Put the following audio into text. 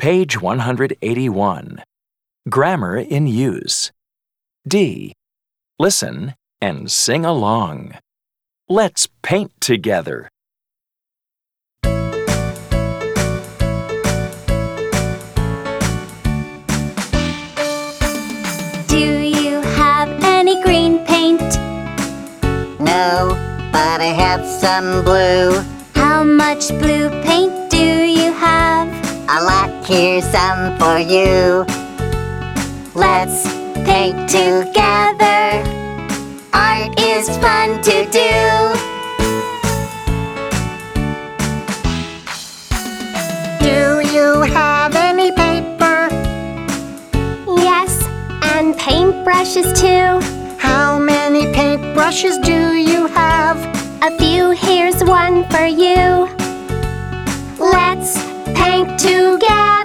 Page 181. Grammar in use. D. Listen and sing along. Let's paint together. Do you have any green paint? No, but I have some blue. How much blue paint do you have? A lot, here's some for you. Let's paint together. Art is fun to do. Do you have any paper? Yes, and paintbrushes too. How many paintbrushes do you have? A few, here's one for you. Let's paint together.